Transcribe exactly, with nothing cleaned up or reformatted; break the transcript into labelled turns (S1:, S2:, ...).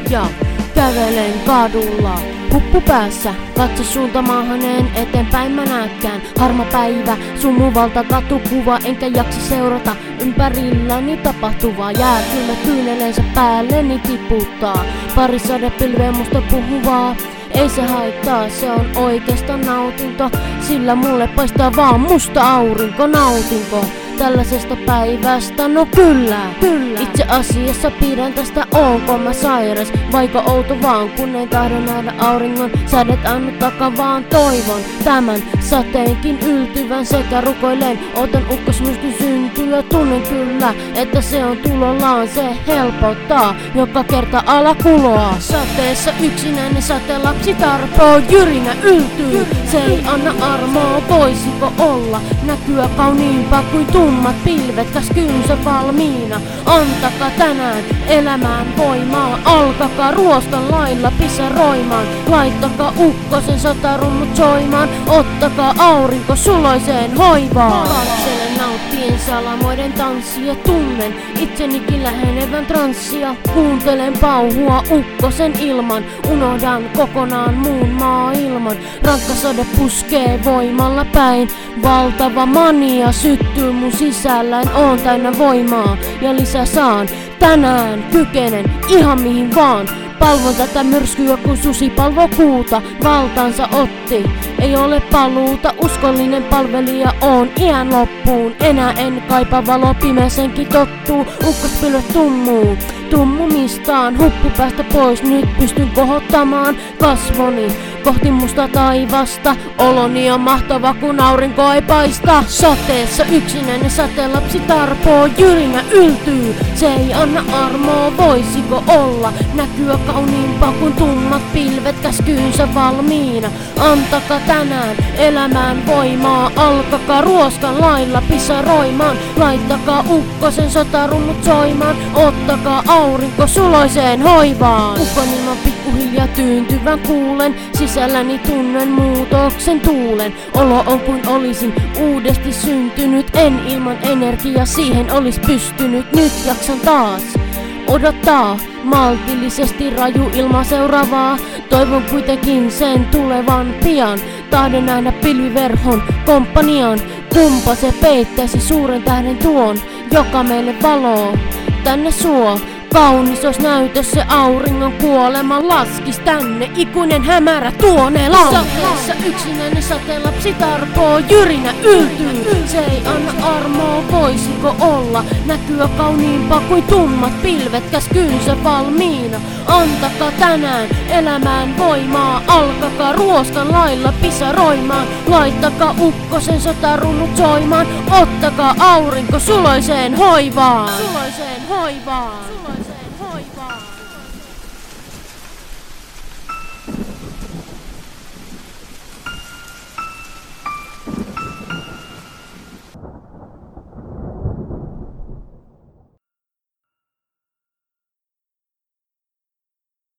S1: ja kävelen kadulla. Huppu päässä, katse suunta maahaneen, eteenpäin mä näkään. Harma päivä, sumuvalta katukuva, enkä jaksa seurata ympärilläni tapahtuvaa. Jää kyllä kyyneleensä päälleni tiputtaa, pari sadepilveä musta puhuvaa. Ei se haittaa, se on oikeastaan nautinto, sillä mulle paistaa vaan musta aurinko. Nautinko tällaisesta päivästä? No kyllä, kyllä. Itse asiassa pidän tästä, onko mä sairas vaiko outo vaan, kun ei tahdo nähdä auringon sädet annu takaa, vaan toivon tämän sateenkin yltyvän sekä rukoilen. Otan ukkosmyrskyn syntyä, tunnen kyllä, että se on tulollaan. Se helpottaa joka kerta alakuloa. Sateessa yksinäinen satelapsi tarpoo, jyrinä yltyy. Se ei anna armoa, voisiko olla näkyä kauniimpaa kuin tummat pilvet, käskynsä valmiina. Antakaa tänään elämään voimaa, alkakaa ruostan lailla pisaroimaan. Laittakaa ukkosen sotarummut soimaan, ottakaa aurinko suloiseen hoivaan. Katselen nauttien salamoiden tanssia, tunnen itsenikin lähenevän transsia. Kuuntelen pauhua ukkosen ilman, unohdan kokonaan muun maailman. Rankka sade puskee voimalla päin, valtava mania syttyy mun sisällään. Oon täynnä voimaa ja lisää saan, tänään kykenen ihan mihin vaan. Palvon tätä myrskyä kun susi palvo kuuta, valtansa otti, ei ole paluuta. Uskollinen palvelija on iän loppuun, enää en kaipa valo, pimeäsenkin tottuu. Ukkospilvet tummuu, tummumistaan, huppu päästä pois, nyt pystyn kohottamaan kasvoni kohti musta taivasta. Oloni on mahtava kun aurinko ei paista. Sateessa yksinäinen satelapsi tarpoo, jyrinä yltyy. Se ei anna armoa, voisiko olla näkyä kauniimpaa kuin tummat pilvet, käskyynsä valmiina. Antakaa tänään elämään voimaa, alkakaa ruoskan lailla pisaroimaan. Laittakaa ukkosen sotarummut soimaan, ottakaa aurinko suloiseen hoivaan. Ukon ilman pikkuhiljaa tyyntyvän kuulen, sisälläni tunnen muutoksen tuulen. Olo on kuin olisin uudesti syntynyt, en ilman energiaa siihen olis pystynyt. Nyt jaksan taas odottaa maltillisesti raju ilma seuraavaa. Toivon kuitenkin sen tulevan pian, tahdon nähdä pilviverhon komppanian. Kumpa se peittäisi suuren tähden tuon, joka meille valoo tänne suo. Kaunis os näytös se auringon kuolema, laskis tänne ikuinen hämärä tuonne lam. Sateessa yksinäinen satelapsi tarpoo, jyrinä yltyy. Se ei anna armoa, voisiko olla näkyä kauniimpaa kuin tummat pilvet, käskynsä valmiina. Antakaa tänään elämään voimaa, alkakaa ruoskan lailla pisaroimaan. Laittakaa ukkosen sotarunnut soimaan, ottakaa aurinko suloiseen hoivaan. Suloiseen hoivaan.